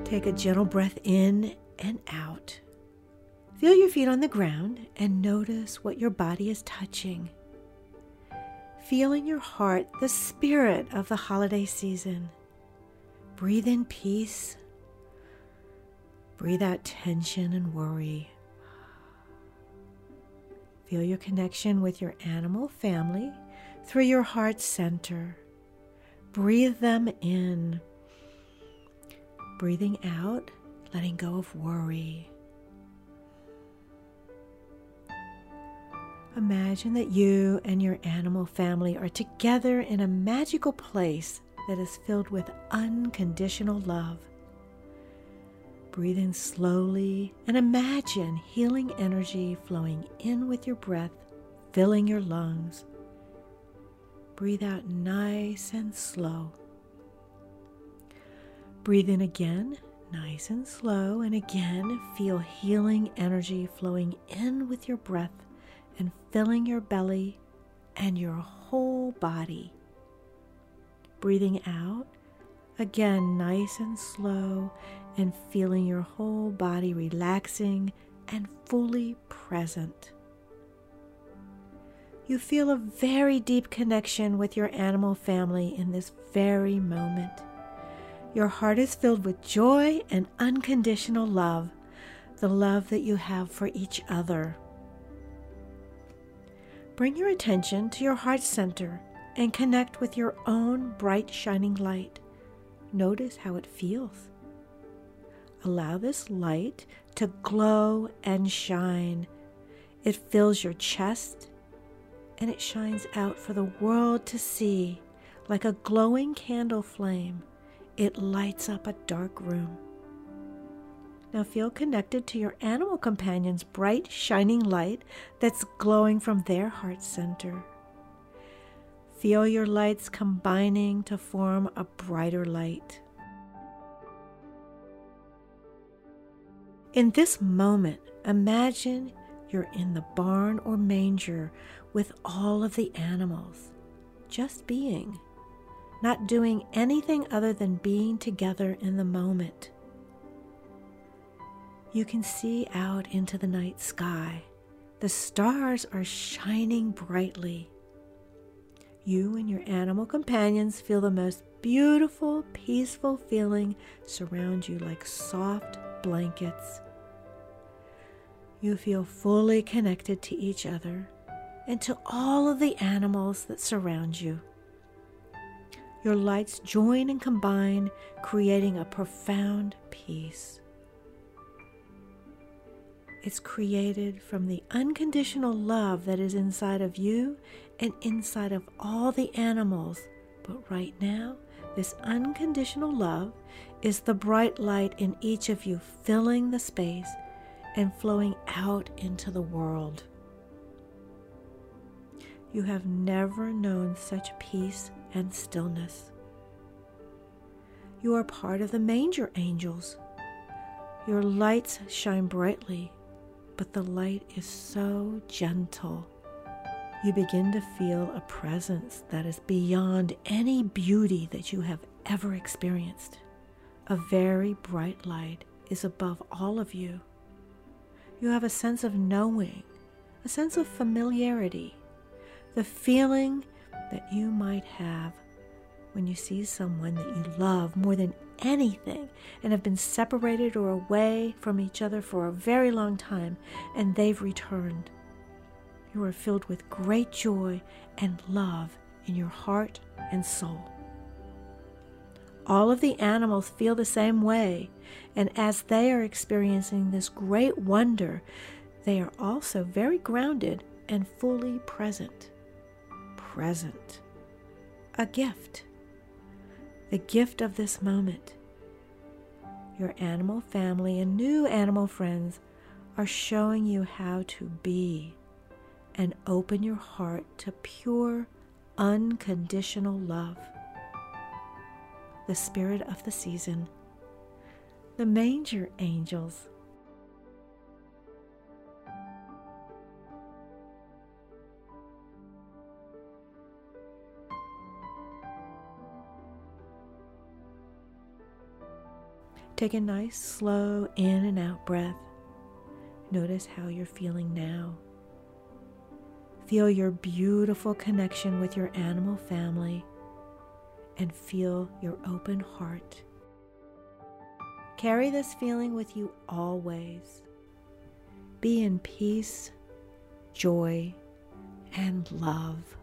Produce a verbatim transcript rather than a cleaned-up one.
Take a gentle breath in and out. Feel your feet on the ground and notice what your body is touching. Feel in your heart the spirit of the holiday season. Breathe in peace. Breathe out tension and worry. Feel your connection with your animal family through your heart center. Breathe them in. Breathing out, letting go of worry. Imagine that you and your animal family are together in a magical place that is filled with unconditional love. Breathe in slowly and imagine healing energy flowing in with your breath, filling your lungs. Breathe out nice and slow. Breathe in again, nice and slow, and again feel healing energy flowing in with your breath and filling your belly and your whole body. Breathing out, again nice and slow, and feeling your whole body relaxing and fully present. You feel a very deep connection with your animal family in this very moment. Your heart is filled with joy and unconditional love, the love that you have for each other. Bring your attention to your heart center and connect with your own bright shining light. Notice how it feels. Allow this light to glow and shine. It fills your chest and it shines out for the world to see like a glowing candle flame. It lights up a dark room. Now feel connected to your animal companion's bright, shining light that's glowing from their heart center. Feel your lights combining to form a brighter light. In this moment, imagine you're in the barn or manger with all of the animals, just being. Not doing anything other than being together in the moment. You can see out into the night sky. The stars are shining brightly. You and your animal companions feel the most beautiful, peaceful feeling surround you like soft blankets. You feel fully connected to each other and to all of the animals that surround you. Your lights join and combine, creating a profound peace. It's created from the unconditional love that is inside of you and inside of all the animals. But right now, this unconditional love is the bright light in each of you, filling the space and flowing out into the world. You have never known such peace and stillness. You are part of the manger angels. Your lights shine brightly, but the light is so gentle. You begin to feel a presence that is beyond any beauty that you have ever experienced. A very bright light is above all of you. You have a sense of knowing, a sense of familiarity, the feeling that you might have when you see someone that you love more than anything and have been separated or away from each other for a very long time, and they've returned. You are filled with great joy and love in your heart and soul. All of the animals feel the same way, and as they are experiencing this great wonder, they are also very grounded and fully present. Present. A gift. The gift of this moment. Your animal family and new animal friends are showing you how to be and open your heart to pure, unconditional love. The spirit of the season. The manger angels. Take a nice, slow in and out breath. Notice how you're feeling now. Feel your beautiful connection with your animal family and feel your open heart. Carry this feeling with you always. Be in peace, joy, and love.